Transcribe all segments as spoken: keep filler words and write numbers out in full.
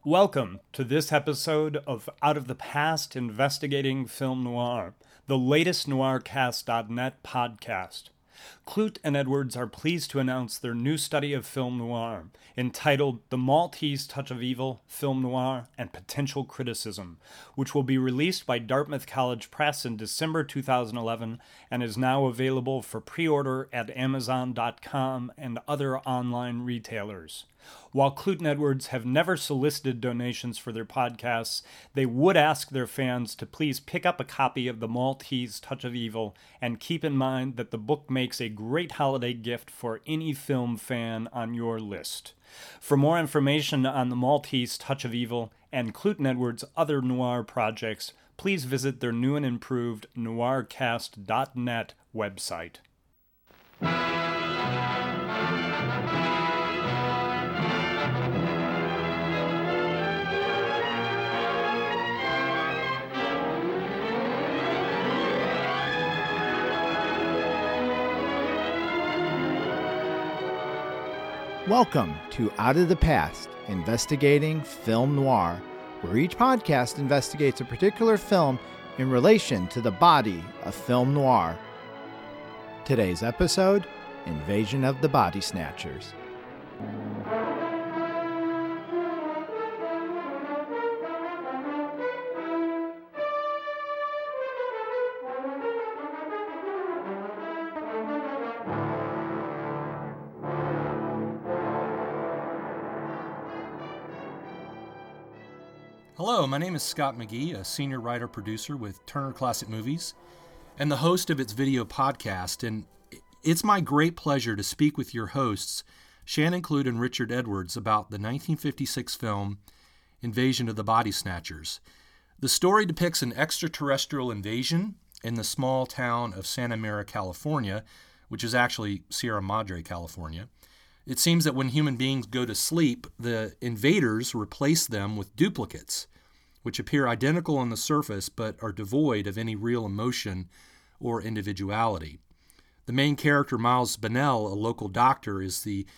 Welcome to this episode of Out of the Past Investigating Film Noir, the latest noircast dot net podcast. Clute and Edwards are pleased to announce their new study of film noir, entitled The Maltese Touch of Evil, Film Noir, and Potential Criticism, which will be released by Dartmouth College Press in December two thousand eleven and is now available for pre-order at amazon dot com and other online retailers. While Clute and Edwards have never solicited donations for their podcasts, they would ask their fans to please pick up a copy of The Maltese Touch of Evil and keep in mind that the book makes a great holiday gift for any film fan on your list. For more information on The Maltese Touch of Evil and Clute and Edwards' other noir projects, please visit their new and improved noircast dot net website. Welcome to Out of the Past, Investigating Film Noir, where each podcast investigates a particular film in relation to the body of film noir. Today's episode, Invasion of the Body Snatchers. Hello, my name is Scott McGee, a senior writer-producer with Turner Classic Movies and the host of its video podcast, and it's my great pleasure to speak with your hosts, Shannon Clute and Richard Edwards, about the nineteen fifty-six film Invasion of the Body Snatchers. The story depicts an extraterrestrial invasion in the small town of Santa Mira, California, which is actually Sierra Madre, California. It seems that when human beings go to sleep, the invaders replace them with duplicates, which appear identical on the surface but are devoid of any real emotion or individuality. The main character, Miles Bennell, a local doctor, is the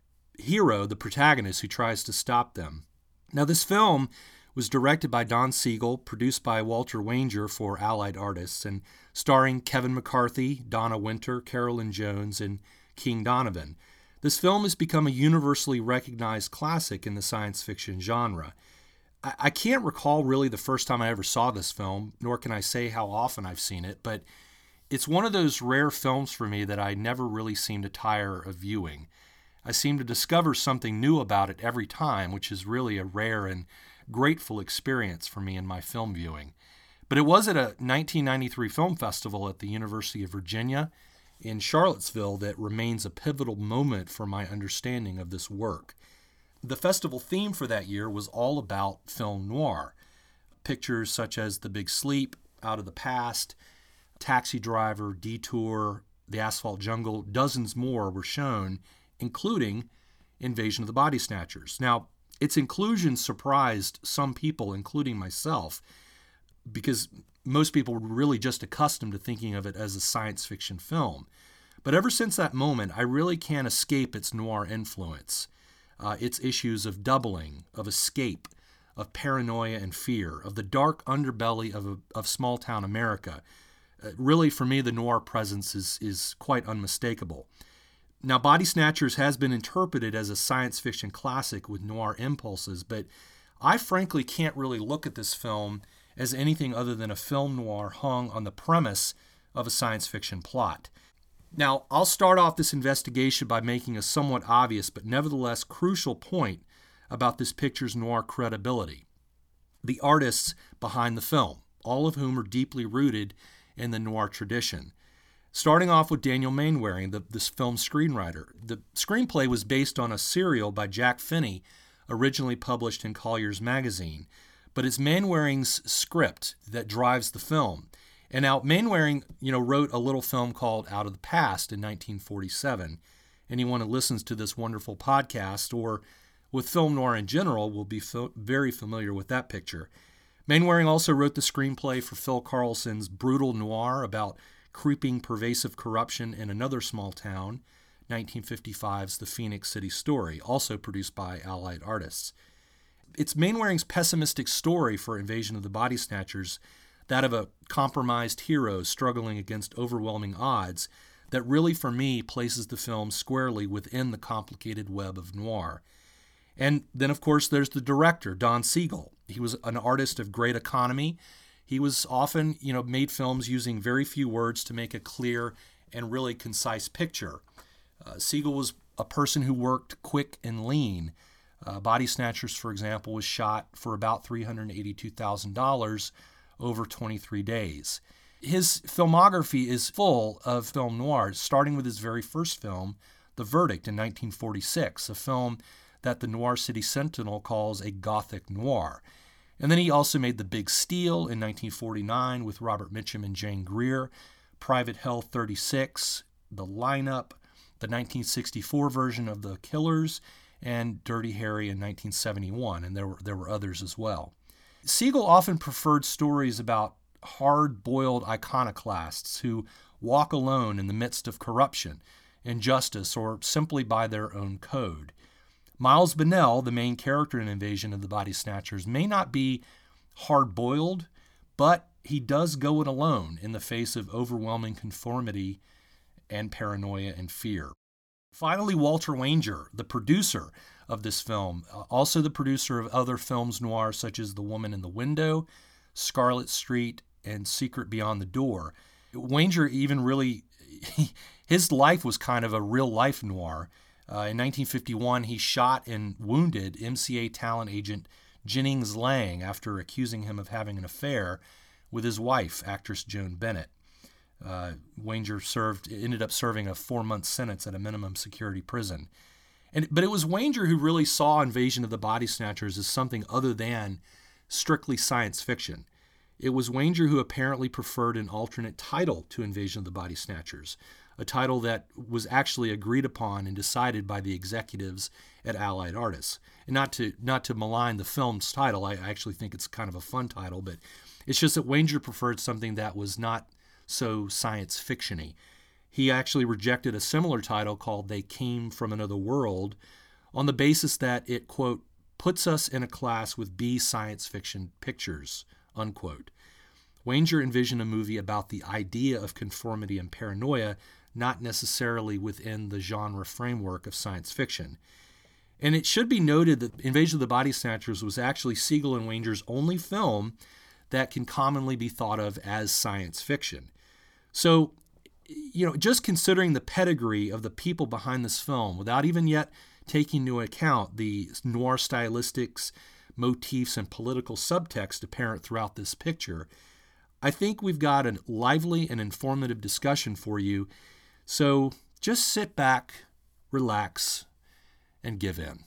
hero, the protagonist, who tries to stop them. Now, this film was directed by Don Siegel, produced by Walter Wanger for Allied Artists, and starring Kevin McCarthy, Donna Winter, Carolyn Jones, and King Donovan. This film has become a universally recognized classic in the science fiction genre. I, I can't recall really the first time I ever saw this film, nor can I say how often I've seen it, but it's one of those rare films for me that I never really seem to tire of viewing. I seem to discover something new about it every time, which is really a rare and grateful experience for me in my film viewing. But it was at a nineteen ninety-three film festival at the University of Virginia in Charlottesville that remains a pivotal moment for my understanding of this work. The festival theme for that year was all about film noir. Pictures such as The Big Sleep, Out of the Past, Taxi Driver, Detour, The Asphalt Jungle, dozens more were shown, including Invasion of the Body Snatchers. Now, its inclusion surprised some people, including myself, because most people were really just accustomed to thinking of it as a science fiction film. But ever since that moment, I really can't escape its noir influence, uh, its issues of doubling, of escape, of paranoia and fear, of the dark underbelly of, a, of small-town America. Uh, really, for me, the noir presence is, is quite unmistakable. Now, Body Snatchers has been interpreted as a science fiction classic with noir impulses, but I frankly can't really look at this film as anything other than a film noir hung on the premise of a science fiction plot. Now, I'll start off this investigation by making a somewhat obvious but nevertheless crucial point about this picture's noir credibility. The artists behind the film, all of whom are deeply rooted in the noir tradition. Starting off with Daniel Mainwaring, the, this film's screenwriter. The screenplay was based on a serial by Jack Finney, originally published in Collier's Magazine, but it's Mainwaring's script that drives the film. And now Mainwaring, you know, wrote a little film called Out of the Past in nineteen forty-seven. Anyone who listens to this wonderful podcast or with film noir in general will be fo- very familiar with that picture. Mainwaring also wrote the screenplay for Phil Carlson's brutal noir about creeping pervasive corruption in another small town, nineteen fifty-five's The Phoenix City Story, also produced by Allied Artists. it's Mainwaring's pessimistic story for Invasion of the Body Snatchers, that of a compromised hero struggling against overwhelming odds, that really, for me, places the film squarely within the complicated web of noir. And then, of course, there's the director, Don Siegel. He was an artist of great economy. He was often, you know, made films using very few words to make a clear and really concise picture. Uh, Siegel was a person who worked quick and lean. Uh, Body Snatchers, for example, was shot for about three hundred eighty-two thousand dollars over twenty-three days. His filmography is full of film noir, starting with his very first film, The Verdict, in nineteen forty-six, a film that the Noir City Sentinel calls a gothic noir. And then he also made The Big Steal in nineteen forty-nine with Robert Mitchum and Jane Greer, Private Hell thirty-six, The Lineup, the nineteen sixty-four version of The Killers, and Dirty Harry in nineteen seventy-one, and there were, there were others as well. Siegel often preferred stories about hard-boiled iconoclasts who walk alone in the midst of corruption, injustice, or simply by their own code. Miles Bennell, the main character in Invasion of the Body Snatchers, may not be hard-boiled, but he does go it alone in the face of overwhelming conformity and paranoia and fear. Finally, Walter Wanger, the producer of this film, also the producer of other films noir such as The Woman in the Window, Scarlet Street, and Secret Beyond the Door. Wanger even really, his life was kind of a real-life noir. Uh, in nineteen fifty-one, he shot and wounded M C A talent agent Jennings Lang after accusing him of having an affair with his wife, actress Joan Bennett. Uh, Wanger served, ended up serving a four-month sentence at a minimum security prison. And, but it was Wanger who really saw Invasion of the Body Snatchers as something other than strictly science fiction. It was Wanger who apparently preferred an alternate title to Invasion of the Body Snatchers, a title that was actually agreed upon and decided by the executives at Allied Artists. And not to not to malign the film's title, I actually think it's kind of a fun title, but it's just that Wanger preferred something that was not so science fiction-y. He actually rejected a similar title called They Came from Another World on the basis that it, quote, puts us in a class with B science fiction pictures, unquote. Wanger envisioned a movie about the idea of conformity and paranoia, not necessarily within the genre framework of science fiction. And it should be noted that Invasion of the Body Snatchers was actually Siegel and Wanger's only film that can commonly be thought of as science fiction. So, you know, just considering the pedigree of the people behind this film, without even yet taking into account the noir stylistics, motifs, and political subtext apparent throughout this picture, I think we've got a lively and informative discussion for you. So just sit back, relax, and give in.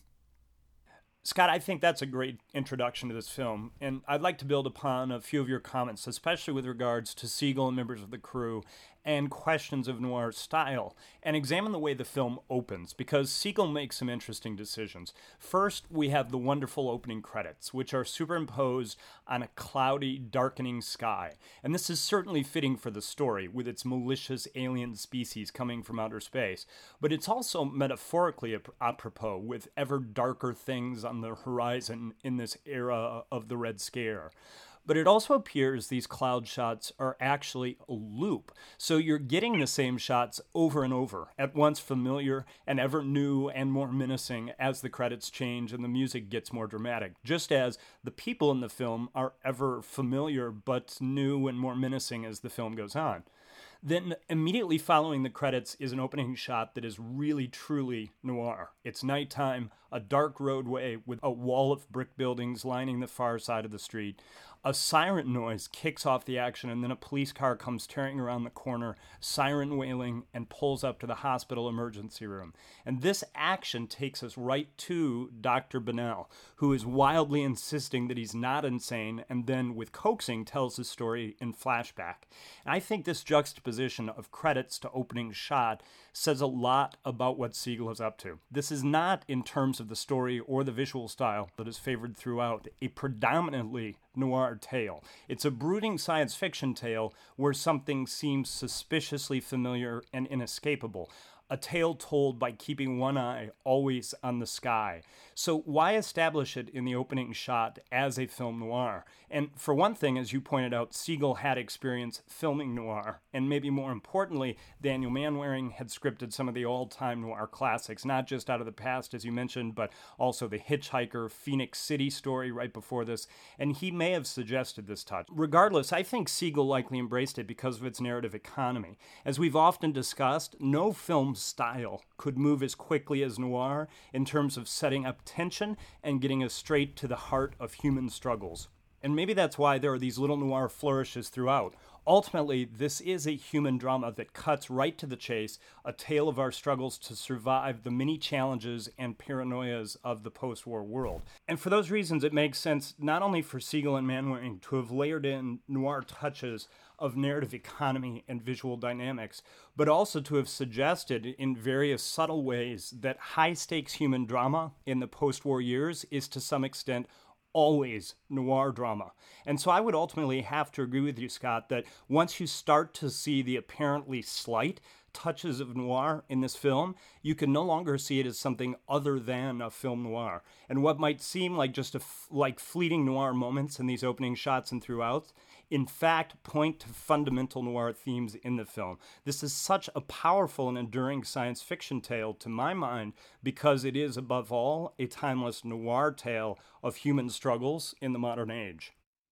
Scott, I think that's a great introduction to this film, and I'd like to build upon a few of your comments, especially with regards to Siegel and members of the crew, and questions of noir style, and examine the way the film opens, because Siegel makes some interesting decisions. First, we have the wonderful opening credits, which are superimposed on a cloudy, darkening sky, and this is certainly fitting for the story, with its malicious alien species coming from outer space, but it's also metaphorically apropos, with ever darker things on the horizon in this era of the Red Scare. But it also appears these cloud shots are actually a loop. So you're getting the same shots over and over, at once familiar and ever new and more menacing as the credits change and the music gets more dramatic, just as the people in the film are ever familiar but new and more menacing as the film goes on. Then immediately following the credits is an opening shot that is really, truly noir. It's nighttime, a dark roadway with a wall of brick buildings lining the far side of the street. A siren noise kicks off the action, and then a police car comes tearing around the corner, siren wailing, and pulls up to the hospital emergency room. And this action takes us right to Doctor Bennell, who is wildly insisting that he's not insane, and then, with coaxing, tells his story in flashback. And I think this juxtaposition of credits to opening shot says a lot about what Siegel is up to. This is not, in terms of the story or the visual style that is favored throughout, a predominantly noir tale. It's a brooding science fiction tale where something seems suspiciously familiar and inescapable. a tale told by keeping one eye always on the sky. So why establish it in the opening shot as a film noir? And for one thing, as you pointed out, Siegel had experience filming noir, and maybe more importantly, Daniel Manwaring had scripted some of the all-time noir classics, not just Out of the Past, as you mentioned, but also The Hitchhiker, Phoenix City Story right before this, and he may have suggested this touch. Regardless, I think Siegel likely embraced it because of its narrative economy. As we've often discussed, no film style could move as quickly as noir in terms of setting up tension and getting us straight to the heart of human struggles. And maybe that's why there are these little noir flourishes throughout. Ultimately, this is a human drama that cuts right to the chase, a tale of our struggles to survive the many challenges and paranoias of the post-war world. And for those reasons, it makes sense not only for Siegel and Manwaring to have layered in noir touches of narrative economy and visual dynamics, but also to have suggested in various subtle ways that high-stakes human drama in the post-war years is to some extent always noir drama. And so I would ultimately have to agree with you, Scott, that once you start to see the apparently slight touches of noir in this film, you can no longer see it as something other than a film noir. And what might seem like just a f- like fleeting noir moments in these opening shots and throughout, in fact, point to fundamental noir themes in the film. This is such a powerful and enduring science fiction tale, to my mind, because it is, above all, a timeless noir tale of human struggles in the modern age.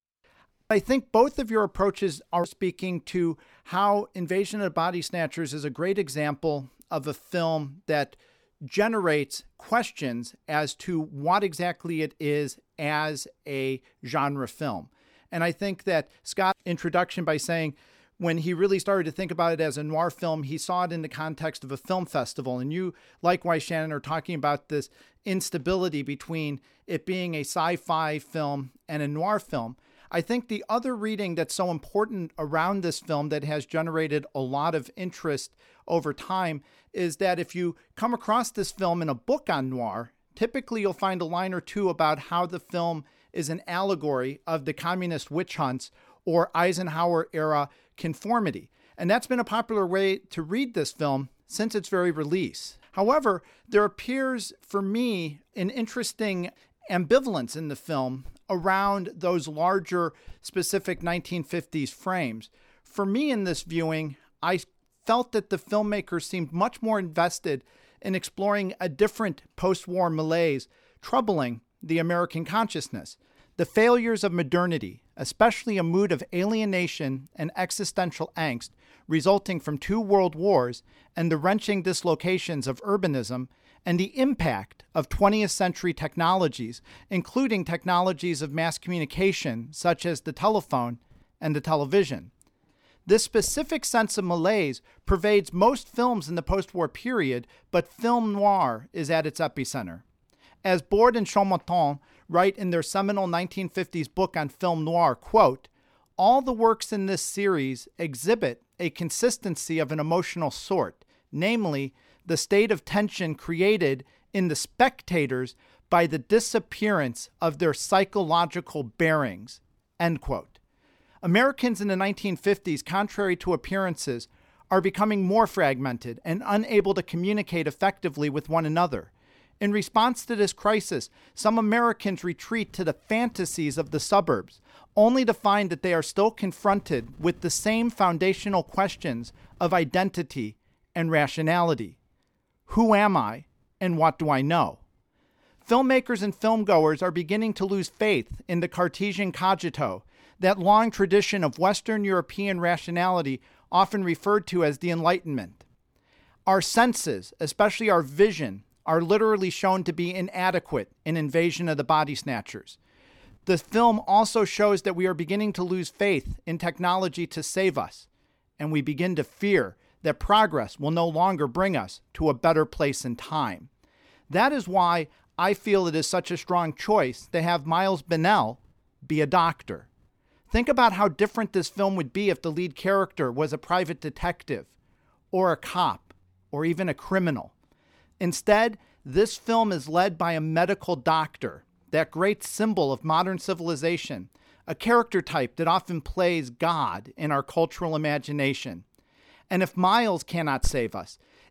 I think both of your approaches are speaking to how Invasion of the Body Snatchers is a great example of a film that generates questions as to what exactly it is as a genre film. And I think that Scott's introduction by saying when he really started to think about it as a noir film, he saw it in the context of a film festival. And you, likewise, Shannon, are talking about this instability between it being a sci-fi film and a noir film. I think the other reading that's so important around this film that has generated a lot of interest over time is that if you come across this film in a book on noir, typically you'll find a line or two about how the film is an allegory of the communist witch hunts or Eisenhower-era conformity. And that's been a popular way to read this film since its very release. However, there appears, for me, an interesting ambivalence in the film around those larger, specific nineteen fifties frames. For me, in this viewing, I felt that the filmmakers seemed much more invested in exploring a different post-war malaise troubling the American consciousness. The failures of modernity, especially a mood of alienation and existential angst resulting from two world wars and the wrenching dislocations of urbanism, and the impact of twentieth century technologies, including technologies of mass communication such as the telephone and the television. This specific sense of malaise pervades most films in the post-war period, but film noir is at its epicenter. As Borde and Chaumartin write in their seminal nineteen fifties book on film noir, quote, "All the works in this series exhibit a consistency of an emotional sort, namely, the state of tension created in the spectators by the disappearance of their psychological bearings," end quote. Americans in the nineteen fifties, contrary to appearances, are becoming more fragmented and unable to communicate effectively with one another. In response to this crisis, some Americans retreat to the fantasies of the suburbs, only to find that they are still confronted with the same foundational questions of identity and rationality. Who am I, and what do I know? Filmmakers and filmgoers are beginning to lose faith in the Cartesian cogito, that long tradition of Western European rationality often referred to as the Enlightenment. Our senses, especially our vision, are literally shown to be inadequate in Invasion of the Body Snatchers. The film also shows that we are beginning to lose faith in technology to save us, and we begin to fear that progress will no longer bring us to a better place in time. That is why I feel it is such a strong choice to have Miles Bennell be a doctor. Think about how different this film would be if the lead character was a private detective, or a cop, or even a criminal. Instead, this film is led by a medical doctor, that great symbol of modern civilization, a character type that often plays God in our cultural imagination. And if Miles cannot save us,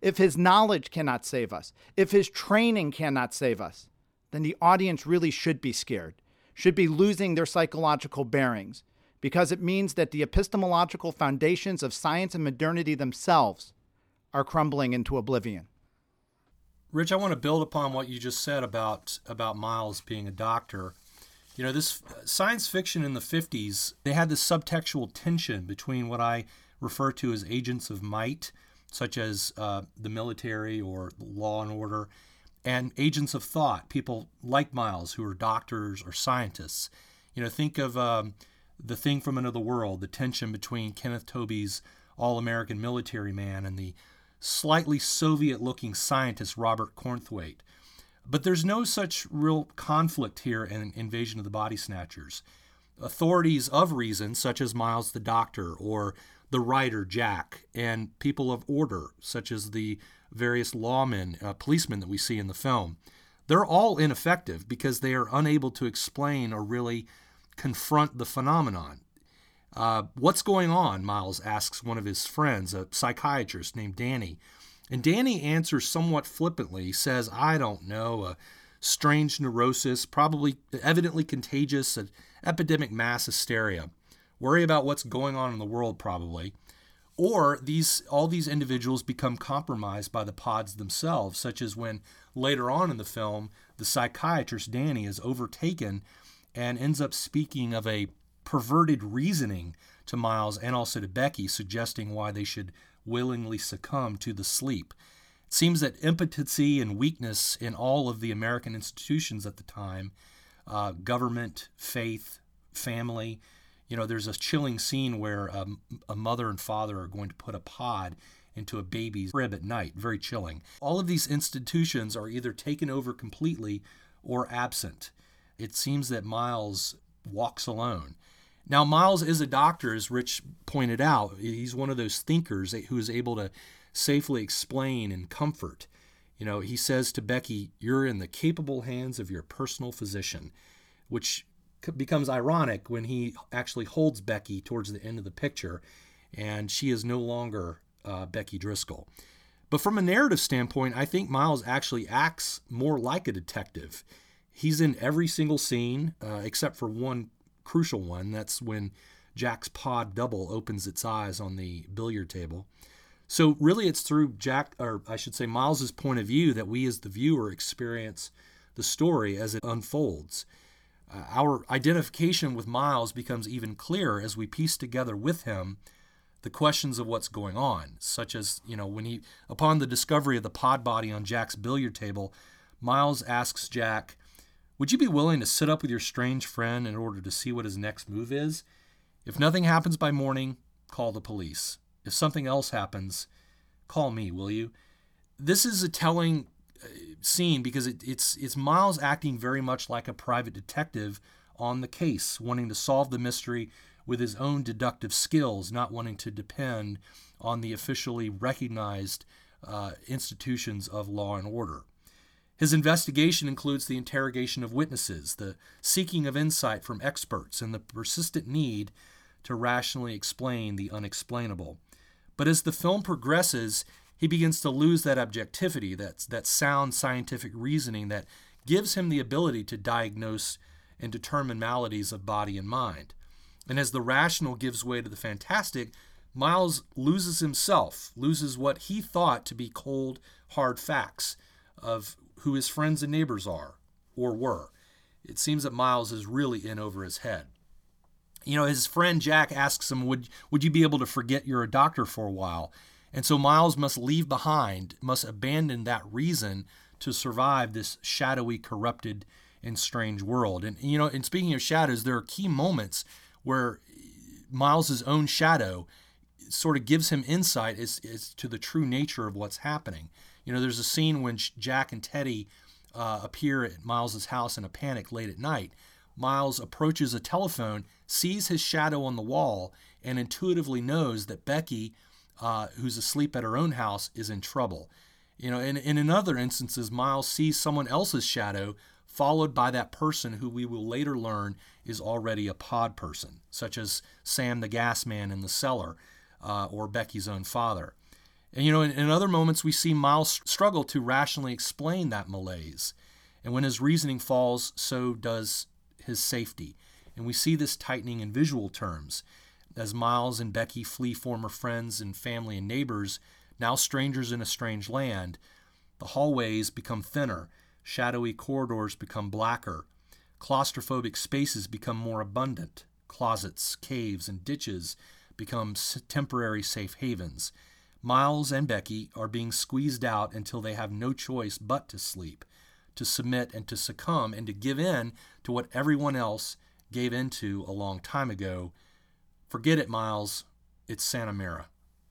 if his knowledge cannot save us, if his training cannot save us, then the audience really should be scared, should be losing their psychological bearings, because it means that the epistemological foundations of science and modernity themselves are crumbling into oblivion. Rich, I want to build upon what you just said about, about Miles being a doctor. You know, this science fiction in the fifties, they had this subtextual tension between what I refer to as agents of might, such as uh, the military or law and order, and agents of thought, people like Miles who are doctors or scientists. You know, think of um, The Thing from Another World, the tension between Kenneth Tobey's all-American military man and the slightly Soviet-looking scientist Robert Cornthwaite. But there's no such real conflict here in Invasion of the Body Snatchers. Authorities of reason, such as Miles the Doctor or the writer Jack, and people of order, such as the various lawmen, uh, policemen that we see in the film, they're all ineffective because they are unable to explain or really confront the phenomenon. Uh, what's going on, Miles asks one of his friends, a psychiatrist named Danny. And Danny answers somewhat flippantly. He says, I don't know, a strange neurosis, probably evidently contagious, an epidemic mass hysteria. Worry about what's going on in the world, probably. Or these all these individuals become compromised by the pods themselves, such as when later on in the film, the psychiatrist Danny is overtaken and ends up speaking of a perverted reasoning to Miles and also to Becky, suggesting why they should willingly succumb to the sleep. It seems that impotency and weakness in all of the American institutions at the time, uh, government, faith, family, you know, there's a chilling scene where um, a mother and father are going to put a pod into a baby's crib at night. Very chilling. All of these institutions are either taken over completely or absent. It seems that Miles walks alone. Now, Miles is a doctor, as Rich pointed out. He's one of those thinkers who is able to safely explain and comfort. You know, he says to Becky, you're in the capable hands of your personal physician, which becomes ironic when he actually holds Becky towards the end of the picture, and she is no longer uh, Becky Driscoll. But from a narrative standpoint, I think Miles actually acts more like a detective. He's in every single scene, uh, except for one crucial one. That's when Jack's pod double opens its eyes on the billiard table. So really it's through Jack, or I should say Miles's point of view, that we as the viewer experience the story as it unfolds. Uh, our identification with Miles becomes even clearer as we piece together with him the questions of what's going on, such as, you know, when he, upon the discovery of the pod body on Jack's billiard table, Miles asks Jack, would you be willing to sit up with your strange friend in order to see what his next move is? If nothing happens by morning, call the police. If something else happens, call me, will you? This is a telling scene because it, it's it's Miles acting very much like a private detective on the case, wanting to solve the mystery with his own deductive skills, not wanting to depend on the officially recognized uh, institutions of law and order. His investigation includes the interrogation of witnesses, the seeking of insight from experts, and the persistent need to rationally explain the unexplainable. But as the film progresses, he begins to lose that objectivity, that, that sound scientific reasoning that gives him the ability to diagnose and determine maladies of body and mind. And as the rational gives way to the fantastic, Miles loses himself, loses what he thought to be cold, hard facts of who his friends and neighbors are, or were. It seems that Miles is really in over his head. You know, his friend Jack asks him, would, would you be able to forget you're a doctor for a while? And so Miles must leave behind, must abandon that reason to survive this shadowy, corrupted, and strange world. And, you know, and speaking of shadows, there are key moments where Miles's own shadow sort of gives him insight as, as to the true nature of what's happening. You know, there's a scene when Jack and Teddy uh, appear at Miles's house in a panic late at night. Miles approaches a telephone, sees his shadow on the wall, and intuitively knows that Becky, uh, who's asleep at her own house, is in trouble. You know, and, and in other instances, Miles sees someone else's shadow followed by that person who we will later learn is already a pod person, such as Sam the gas man in the cellar, uh, or Becky's own father. And, you know, in, in other moments, we see Miles struggle to rationally explain that malaise. And when his reasoning falls, so does his safety. And we see this tightening in visual terms. As Miles and Becky flee former friends and family and neighbors, now strangers in a strange land, the hallways become thinner, shadowy corridors become blacker, claustrophobic spaces become more abundant, closets, caves, and ditches become temporary safe havens. Miles and Becky are being squeezed out until they have no choice but to sleep, to submit and to succumb and to give in to what everyone else gave into a long time ago. Forget it, Miles. It's Santa Mira.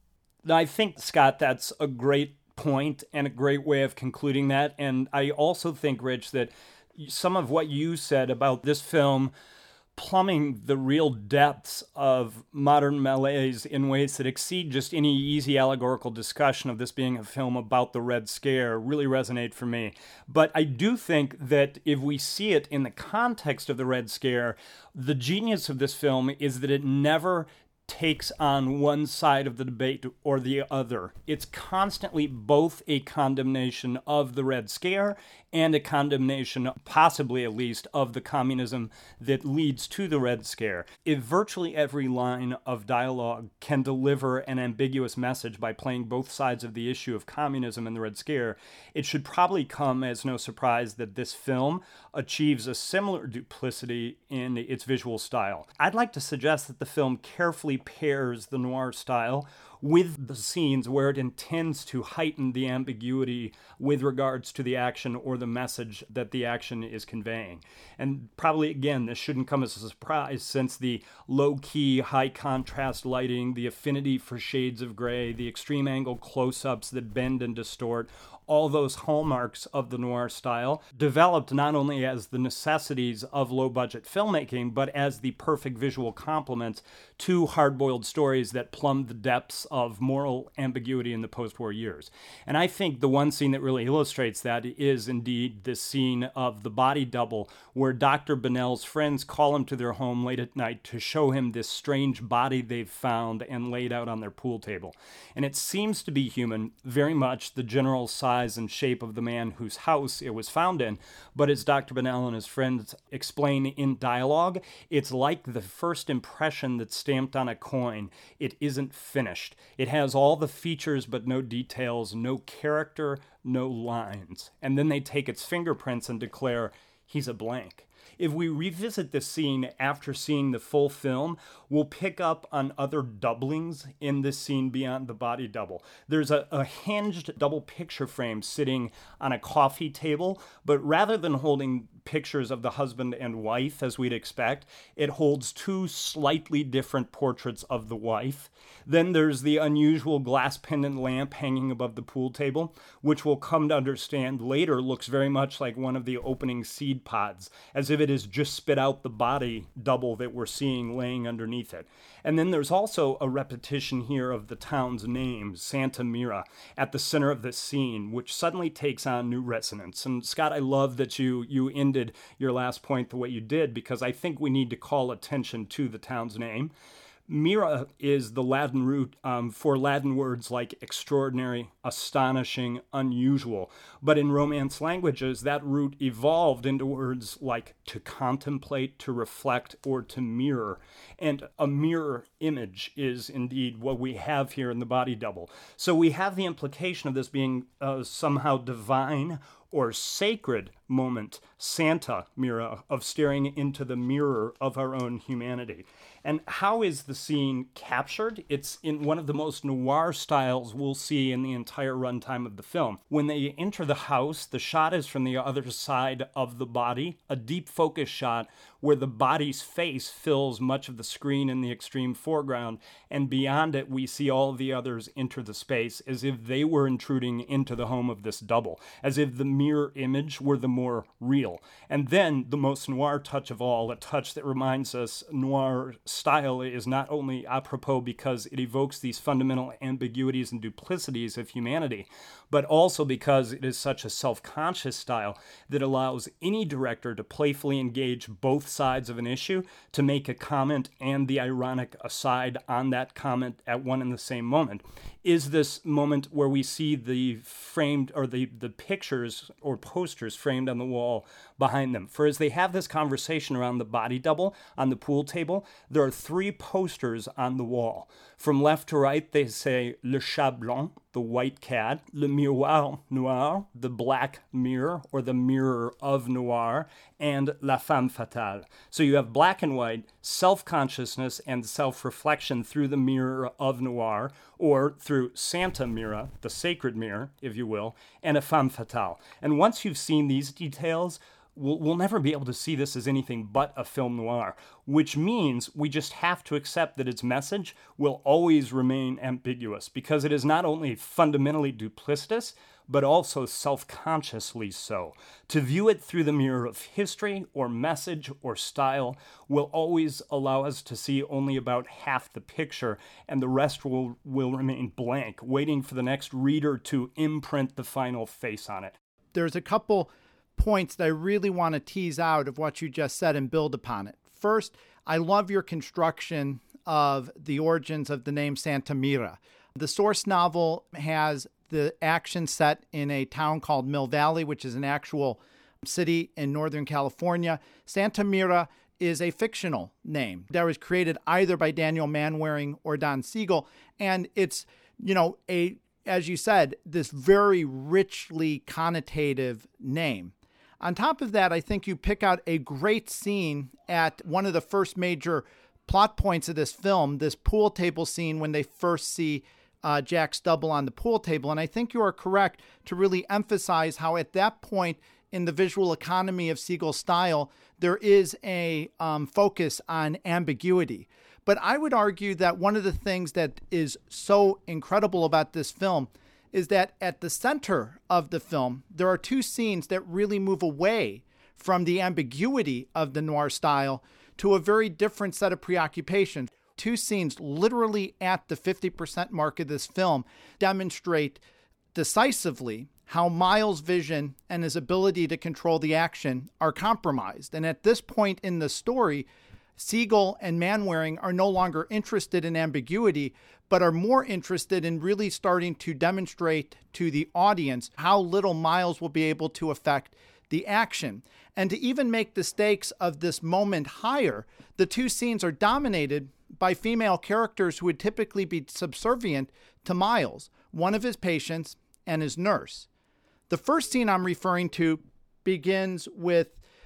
I think, Scott, that's a great point and a great way of concluding that. And I also think, Rich, that some of what you said about this film plumbing the real depths of modern malaise in ways that exceed just any easy allegorical discussion of this being a film about the Red Scare really resonate for me. But I do think that if we see it in the context of the Red Scare, the genius of this film is that it never takes on one side of the debate or the other. It's constantly both a condemnation of the Red Scare and a condemnation, possibly at least, of the communism that leads to the Red Scare. If virtually every line of dialogue can deliver an ambiguous message by playing both sides of the issue of communism and the Red Scare, it should probably come as no surprise that this film achieves a similar duplicity in its visual style. I'd like to suggest that the film carefully pairs the noir style with the scenes where it intends to heighten the ambiguity with regards to the action or the message that the action is conveying. And probably, again, this shouldn't come as a surprise since the low-key, high-contrast lighting, the affinity for shades of gray, the extreme angle close-ups that bend and distort, all those hallmarks of the noir style developed not only as the necessities of low-budget filmmaking, but as the perfect visual complements to hard-boiled stories that plumb the depths of moral ambiguity in the post-war years. And I think the one scene that really illustrates that is indeed this scene of the body double, where Doctor Bennell's friends call him to their home late at night to show him this strange body they've found and laid out on their pool table. And it seems to be human, very much the general size and shape of the man whose house it was found in, but as Doctor Bennell and his friends explain in dialogue, it's like the first impression that's stamped on a coin. It isn't finished. It has all the features but no details, no character, no lines. And then they take its fingerprints and declare, he's a blank. If we revisit this scene after seeing the full film, we'll pick up on other doublings in this scene beyond the body double. There's a, a hinged double picture frame sitting on a coffee table, but rather than holding pictures of the husband and wife as we'd expect, it holds two slightly different portraits of the wife. Then there's the unusual glass pendant lamp hanging above the pool table, which we'll come to understand later looks very much like one of the opening seed pods, as if it has just spit out the body double that we're seeing laying underneath it. And then there's also a repetition here of the town's name, Santa Mira, at the center of this scene, which suddenly takes on new resonance. And Scott, I love that you you ended your last point the way you did, because I think we need to call attention to the town's name. Mira is the Latin root um, for Latin words like extraordinary, astonishing, unusual. But in Romance languages, that root evolved into words like to contemplate, to reflect, or to mirror. And a mirror image is indeed what we have here in the body double. So we have the implication of this being uh, somehow divine or sacred moment, Santa Mira, of staring into the mirror of our own humanity. And how is the scene captured? It's in one of the most noir styles we'll see in the entire runtime of the film. When they enter the house, the shot is from the other side of the body, a deep focus shot where the body's face fills much of the screen in the extreme foreground, and beyond it we see all the others enter the space as if they were intruding into the home of this double, as if the mirror image were the more real. And then the most noir touch of all, a touch that reminds us noir style is not only apropos because it evokes these fundamental ambiguities and duplicities of humanity, but also because it is such a self-conscious style that allows any director to playfully engage both sides of an issue, to make a comment and the ironic aside on that comment at one and the same moment. is this moment where we see the framed or the, the pictures or posters framed on the wall behind them. For as they have this conversation around the body double on the pool table, there are three posters on the wall. From left to right, they say Le Chat Blanc, the white cat, Le Miroir Noir, the black mirror or the mirror of noir, and La Femme Fatale. So you have black and white, self-consciousness and self-reflection through the mirror of noir, or through Santa Mira, the sacred mirror, if you will, and a femme fatale. And once you've seen these details, we'll, we'll never be able to see this as anything but a film noir, which means we just have to accept that its message will always remain ambiguous, because it is not only fundamentally duplicitous, but also self-consciously so. To view it through the mirror of history or message or style will always allow us to see only about half the picture, and the rest will, will remain blank, waiting for the next reader to imprint the final face on it. There's a couple points that I really want to tease out of what you just said and build upon it. First, I love your construction of the origins of the name Santa Mira. The source novel has the action set in a town called Mill Valley, which is an actual city in Northern California. Santa Mira is a fictional name that was created either by Daniel Manwaring or Don Siegel. And it's, you know, a, as you said, this very richly connotative name. On top of that, I think you pick out a great scene at one of the first major plot points of this film, this pool table scene when they first see Uh, Jack Stubble on the pool table. And I think you are correct to really emphasize how at that point in the visual economy of Siegel's style, there is a um, focus on ambiguity. But I would argue that one of the things that is so incredible about this film is that at the center of the film, there are two scenes that really move away from the ambiguity of the noir style to a very different set of preoccupations. Two scenes literally at the fifty percent mark of this film demonstrate decisively how Miles' vision and his ability to control the action are compromised. And at this point in the story, Siegel and Manwaring are no longer interested in ambiguity, but are more interested in really starting to demonstrate to the audience how little Miles will be able to affect the action. And to even make the stakes of this moment higher, the two scenes are dominated by female characters who would typically be subservient to Miles, one of his patients and his nurse. The first scene I'm referring to begins with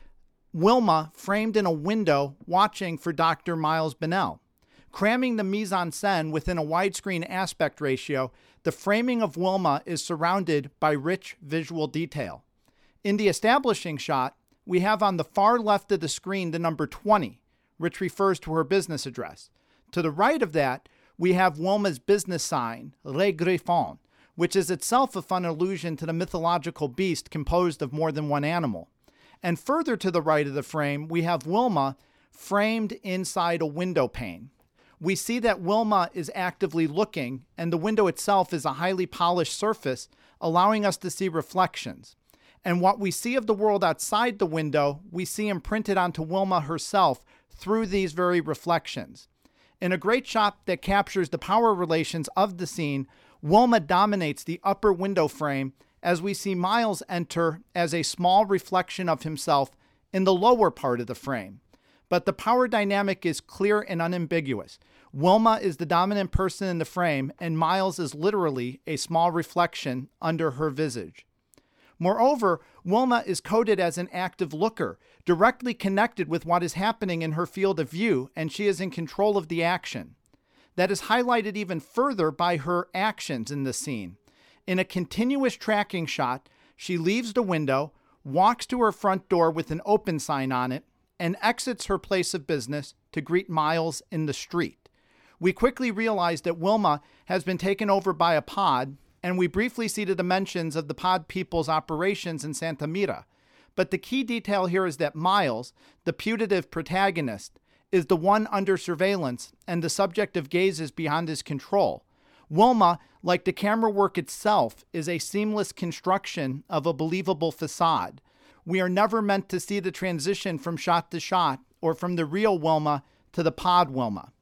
Wilma framed in a window watching for Doctor Miles Bennell. Cramming the mise-en-scène within a widescreen aspect ratio, the framing of Wilma is surrounded by rich visual detail. In the establishing shot, we have on the far left of the screen the number twenty, which refers to her business address. To the right of that, we have Wilma's business sign, Le Griffon, which is itself a fun allusion to the mythological beast composed of more than one animal. And further to the right of the frame, we have Wilma framed inside a window pane. We see that Wilma is actively looking, and the window itself is a highly polished surface, allowing us to see reflections. And what we see of the world outside the window, we see imprinted onto Wilma herself through these very reflections. In a great shot that captures the power relations of the scene, Wilma dominates the upper window frame as we see Miles enter as a small reflection of himself in the lower part of the frame. But the power dynamic is clear and unambiguous. Wilma is the dominant person in the frame, and Miles is literally a small reflection under her visage. Moreover, Wilma is coded as an active looker, directly connected with what is happening in her field of view, and she is in control of the action. That is highlighted even further by her actions in the scene. In a continuous tracking shot, she leaves the window, walks to her front door with an open sign on it, and exits her place of business to greet Miles in the street. We quickly realize that Wilma has been taken over by a pod, and we briefly see the dimensions of the pod people's operations in Santa Mira. But the key detail here is that Miles, the putative protagonist, is the one under surveillance and the subject of gazes beyond his control. Wilma, like the camera work itself, is a seamless construction of a believable facade. We are never meant to see the transition from shot to shot or from the real Wilma to the pod Wilma.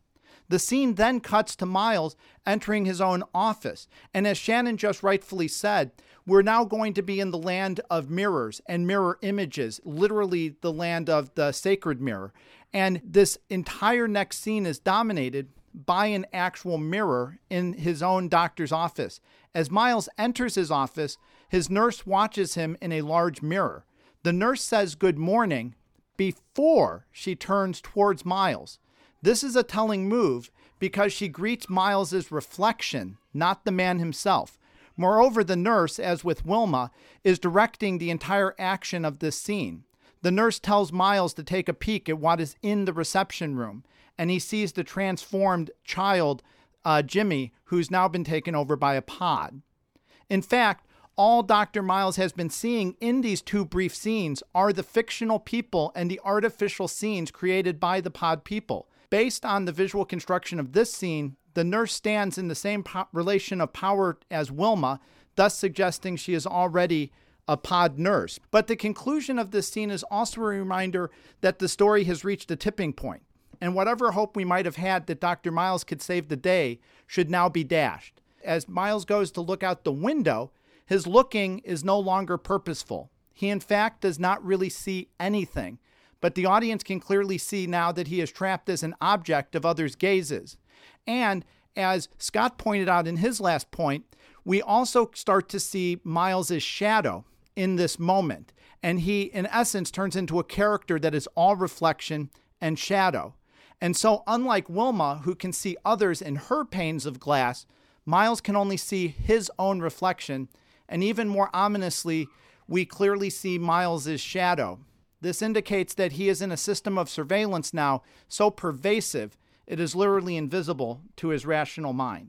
The scene then cuts to Miles entering his own office. And as Shannon just rightfully said, we're now going to be in the land of mirrors and mirror images, literally the land of the sacred mirror. And this entire next scene is dominated by an actual mirror in his own doctor's office. As Miles enters his office, his nurse watches him in a large mirror. The nurse says good morning before she turns towards Miles. This is a telling move because she greets Miles's reflection, not the man himself. Moreover, the nurse, as with Wilma, is directing the entire action of this scene. The nurse tells Miles to take a peek at what is in the reception room, and he sees the transformed child, uh, Jimmy, who's now been taken over by a pod. In fact, all Doctor Miles has been seeing in these two brief scenes are the fictional people and the artificial scenes created by the pod people. Based on the visual construction of this scene, the nurse stands in the same po- relation of power as Wilma, thus suggesting she is already a pod nurse. But the conclusion of this scene is also a reminder that the story has reached a tipping point, and whatever hope we might have had that Doctor Miles could save the day should now be dashed. As Miles goes to look out the window, his looking is no longer purposeful. He, in fact, does not really see anything, but the audience can clearly see now that he is trapped as an object of others' gazes. And as Scott pointed out in his last point, we also start to see Miles's shadow in this moment. And he, in essence, turns into a character that is all reflection and shadow. And so, unlike Wilma, who can see others in her panes of glass, Miles can only see his own reflection. And even more ominously, we clearly see Miles's shadow. This indicates that he is in a system of surveillance now so pervasive, it is literally invisible to his rational mind.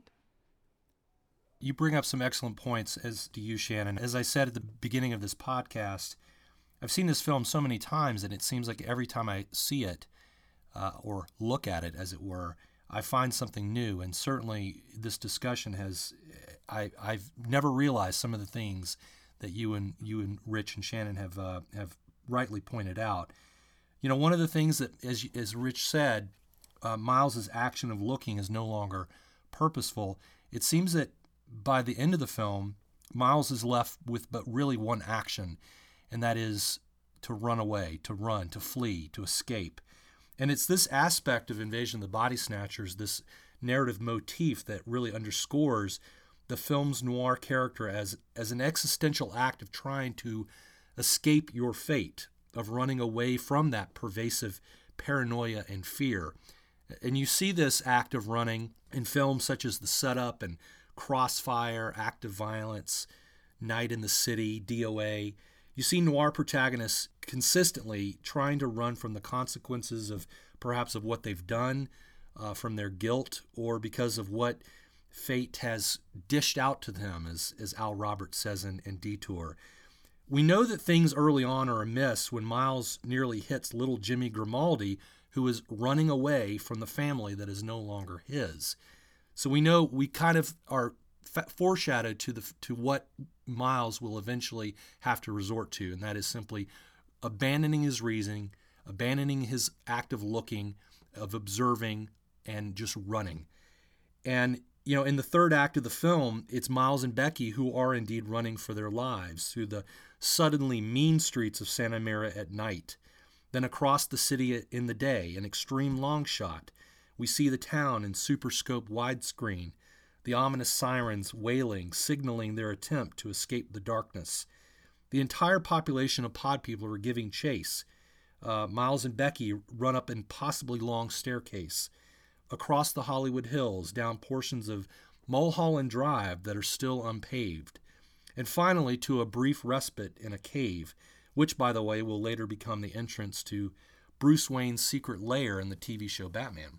You bring up some excellent points, as do you, Shannon. As I said at the beginning of this podcast, I've seen this film so many times, and it seems like every time I see it, uh, or look at it, as it were, I find something new. And certainly this discussion has, I, I've never realized some of the things that you and you and Rich and Shannon have uh, have rightly pointed out. You know, one of the things that, as as Rich said, uh, Miles's action of looking is no longer purposeful. It seems that by the end of the film, Miles is left with but really one action, and that is to run away, to run, to flee, to escape. And it's this aspect of Invasion of the Body Snatchers, this narrative motif, that really underscores the film's noir character as, as an existential act of trying to escape your fate, of running away from that pervasive paranoia and fear. And you see this act of running in films such as The Setup and Crossfire, Act of Violence, Night in the City, D O A. You see noir protagonists consistently trying to run from the consequences of perhaps of what they've done, uh, from their guilt, or because of what fate has dished out to them, as, as Al Roberts says in, in Detour. We know that things early on are amiss when Miles nearly hits little Jimmy Grimaldi, who is running away from the family that is no longer his. So we know we kind of are foreshadowed to the to what Miles will eventually have to resort to, and that is simply abandoning his reasoning, abandoning his act of looking, of observing, and just running. And, you know, in the third act of the film, it's Miles and Becky who are indeed running for their lives through the suddenly mean streets of Santa Mira at night, then across the city in the day, an extreme long shot. We see the town in super scope widescreen, the ominous sirens wailing, signaling their attempt to escape the darkness. The entire population of pod people are giving chase. Uh, Miles and Becky run up an impossibly long staircase, across the Hollywood Hills, down portions of Mulholland Drive that are still unpaved, and finally to a brief respite in a cave, which, by the way, will later become the entrance to Bruce Wayne's secret lair in the T V show Batman.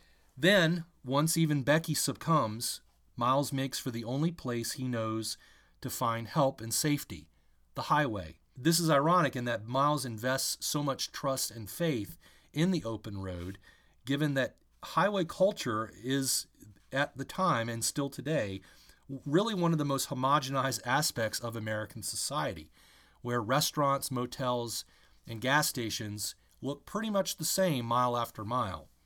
Then, once even Becky succumbs, Miles makes for the only place he knows to find help and safety, the highway. This is ironic in that Miles invests so much trust and faith in the open road, given that highway culture is, at the time and still today, really one of the most homogenized aspects of American society, where restaurants, motels, and gas stations look pretty much the same mile after mile.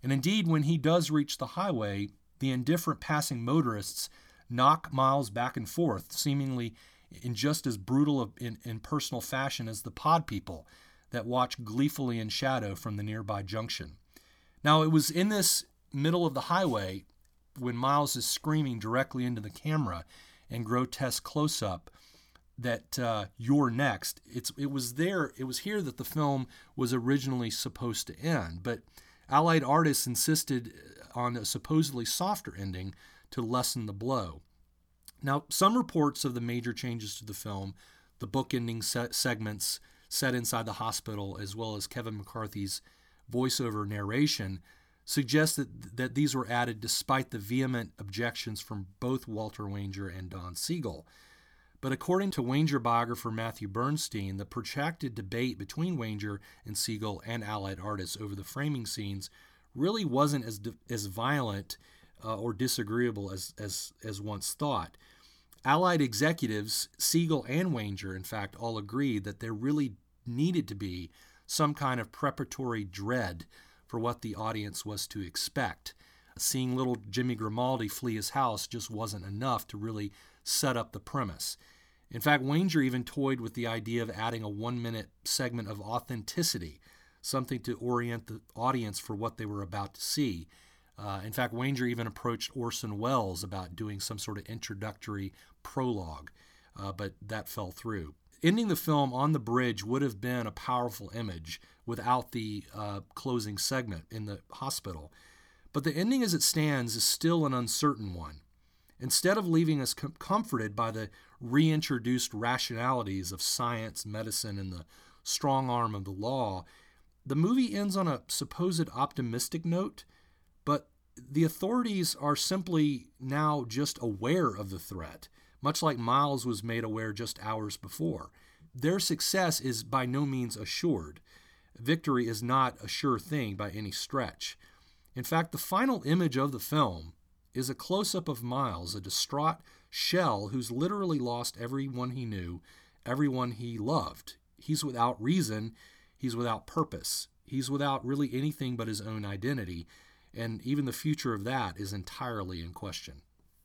And indeed, when he does reach the highway, the indifferent passing motorists knock Miles back and forth, seemingly in just as brutal in, in personal fashion as the pod people that watch gleefully in shadow from the nearby junction. Now, it was in this middle of the highway when Miles is screaming directly into the camera in grotesque close-up that uh, "You're next." It's it was there. It was here that the film was originally supposed to end, but Allied artists insisted on a supposedly softer ending to lessen the blow. Now, some reports of the major changes to the film, the book-ending se- segments set inside the hospital, as well as Kevin McCarthy's voiceover narration, suggest that, that these were added despite the vehement objections from both Walter Wanger and Don Siegel. But according to Wanger biographer Matthew Bernstein, the protracted debate between Wanger and Siegel and Allied artists over the framing scenes really wasn't as as violent uh, or disagreeable as, as, as once thought. Allied executives, Siegel and Wanger, in fact, all agreed that there really needed to be some kind of preparatory dread for what the audience was to expect. Seeing little Jimmy Grimaldi flee his house just wasn't enough to really set up the premise. In fact, Wanger even toyed with the idea of adding a one-minute segment of authenticity, something to orient the audience for what they were about to see. Uh, in fact, Wanger even approached Orson Welles about doing some sort of introductory prologue, uh, but that fell through. Ending the film on the bridge would have been a powerful image without the uh, closing segment in the hospital. But the ending as it stands is still an uncertain one. Instead of leaving us com- comforted by the reintroduced rationalities of science, medicine, and the strong arm of the law, the movie ends on a supposed optimistic note, but the authorities are simply now just aware of the threat, much like Miles was made aware just hours before. Their success is by no means assured. Victory is not a sure thing by any stretch. In fact, the final image of the film is a close-up of Miles, a distraught shell who's literally lost everyone he knew, everyone he loved. He's without reason, he's without purpose, he's without really anything but his own identity, and even the future of that is entirely in question.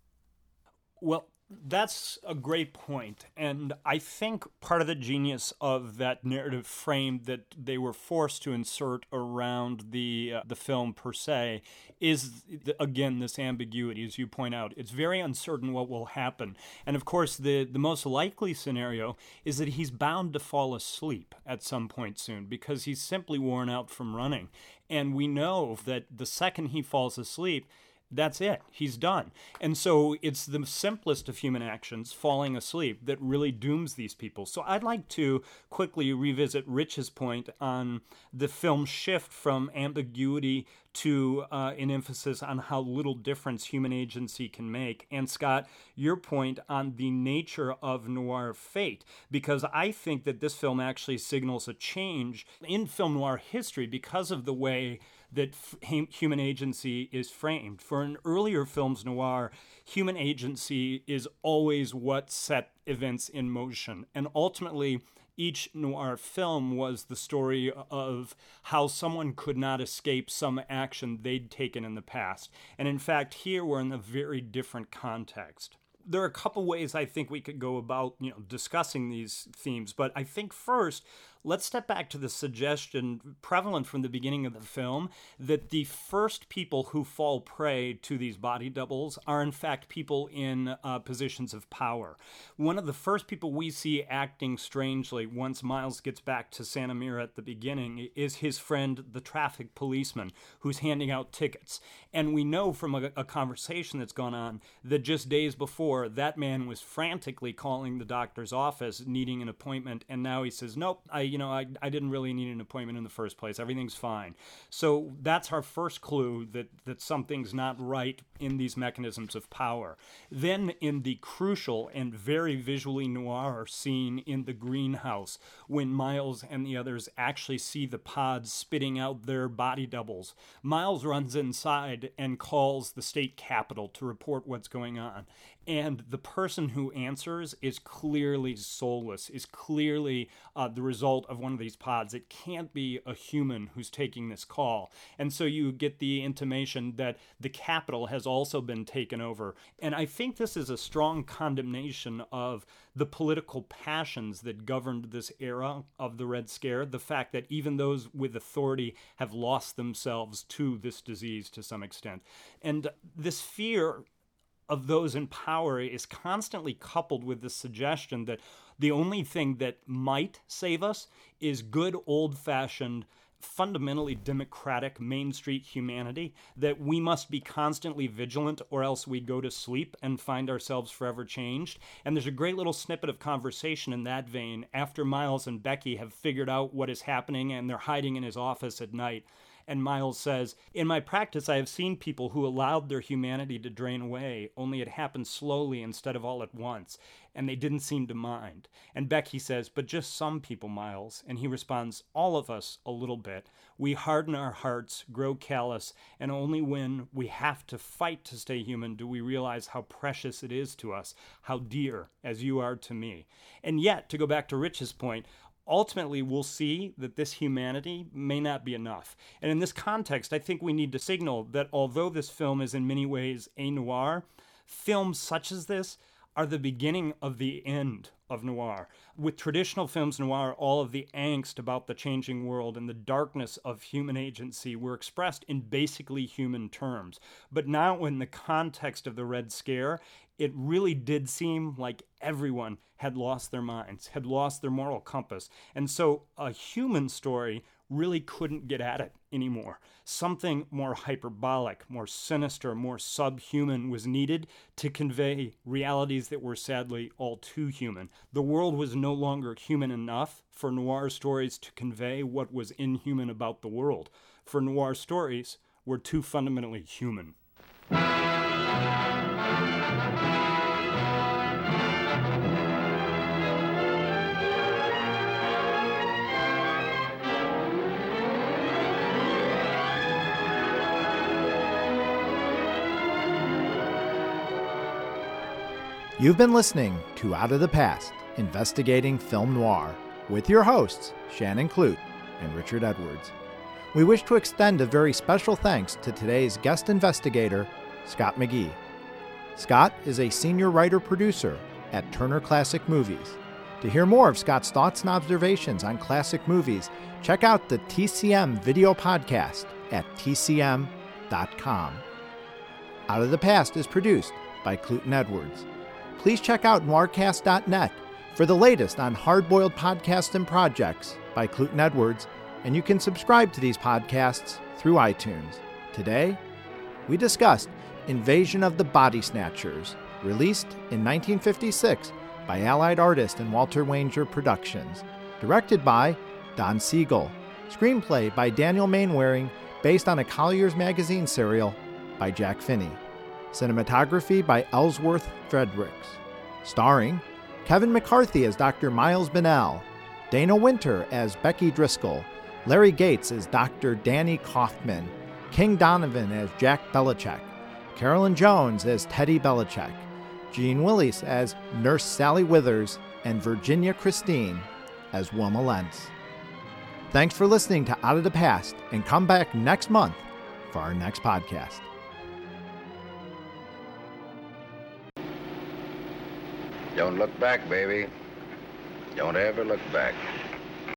Well, that's a great point, and I think part of the genius of that narrative frame that they were forced to insert around the uh, the film per se is, again, this ambiguity, as you point out. It's very uncertain what will happen, and of course the, the most likely scenario is that he's bound to fall asleep at some point soon because he's simply worn out from running, and we know that the second he falls asleep, that's it. He's done. And so it's the simplest of human actions, falling asleep, that really dooms these people. So I'd like to quickly revisit Rich's point on the film's shift from ambiguity to uh, an emphasis on how little difference human agency can make. And Scott, your point on the nature of noir fate, because I think that this film actually signals a change in film noir history because of the way that f- human agency is framed. For in earlier films noir, human agency is always what set events in motion. And ultimately, each noir film was the story of how someone could not escape some action they'd taken in the past. And in fact, here we're in a very different context. There are a couple ways I think we could go about, you know, discussing these themes, but I think first, let's step back to the suggestion prevalent from the beginning of the film that the first people who fall prey to these body doubles are in fact people in uh, positions of power. One of the first people we see acting strangely once Miles gets back to Santa Mira at the beginning is his friend, the traffic policeman, who's handing out tickets. And we know from a, a conversation that's gone on that just days before, that man was frantically calling the doctor's office, needing an appointment, and now he says, nope, I, you know, I, I didn't really need an appointment in the first place. Everything's fine. So that's our first clue that, that something's not right in these mechanisms of power. Then in the crucial and very visually noir scene in the greenhouse, when Miles and the others actually see the pods spitting out their body doubles, Miles runs inside and calls the state capitol to report what's going on. And the person who answers is clearly soulless, is clearly uh, the result of one of these pods. It can't be a human who's taking this call. And so you get the intimation that the Capitol has also been taken over. And I think this is a strong condemnation of the political passions that governed this era of the Red Scare, the fact that even those with authority have lost themselves to this disease to some extent. And this fear of those in power is constantly coupled with the suggestion that the only thing that might save us is good old-fashioned, fundamentally democratic Main Street humanity, that we must be constantly vigilant or else we go to sleep and find ourselves forever changed. And there's a great little snippet of conversation in that vein after Miles and Becky have figured out what is happening and they're hiding in his office at night. And Miles says, "In my practice, I have seen people who allowed their humanity to drain away, only it happened slowly instead of all at once, and they didn't seem to mind." And Becky says, "But just some people, Miles." And he responds, "All of us, a little bit. We harden our hearts, grow callous, and only when we have to fight to stay human do we realize how precious it is to us, how dear, as you are to me." And yet, to go back to Rich's point, ultimately, we'll see that this humanity may not be enough. And in this context, I think we need to signal that although this film is in many ways a noir, films such as this are the beginning of the end of noir. With traditional films noir, all of the angst about the changing world and the darkness of human agency were expressed in basically human terms. But now, in the context of the Red Scare, it really did seem like everyone had lost their minds, had lost their moral compass. And so a human story really couldn't get at it anymore. Something more hyperbolic, more sinister, more subhuman was needed to convey realities that were sadly all too human. The world was no longer human enough for noir stories to convey what was inhuman about the world. For noir stories were too fundamentally human. You've been listening to Out of the Past, Investigating Film Noir, with your hosts, Shannon Clute and Richard Edwards. We wish to extend a very special thanks to today's guest investigator, Scott McGee. Scott is a senior writer-producer at Turner Classic Movies. To hear more of Scott's thoughts and observations on classic movies, check out the T C M video podcast at T C M dot com. Out of the Past is produced by Clute and Edwards. Please check out noircast dot net for the latest on hard-boiled podcasts and projects by Clute and Edwards, and you can subscribe to these podcasts through iTunes. Today, we discussed Invasion of the Body Snatchers, released in nineteen fifty-six by Allied Artist and Walter Wanger Productions, directed by Don Siegel, screenplay by Daniel Mainwaring, based on a Collier's Magazine serial by Jack Finney. Cinematography by Ellsworth Fredericks. Starring Kevin McCarthy as Doctor Miles Bennell, Dana Winter as Becky Driscoll, Larry Gates as Doctor Danny Kaufman, King Donovan as Jack Belichick, Carolyn Jones as Teddy Belichick, Gene Willis as Nurse Sally Withers, and Virginia Christine as Wilma Lentz. Thanks for listening to Out of the Past, and come back next month for our next podcast. Don't look back, baby. Don't ever look back.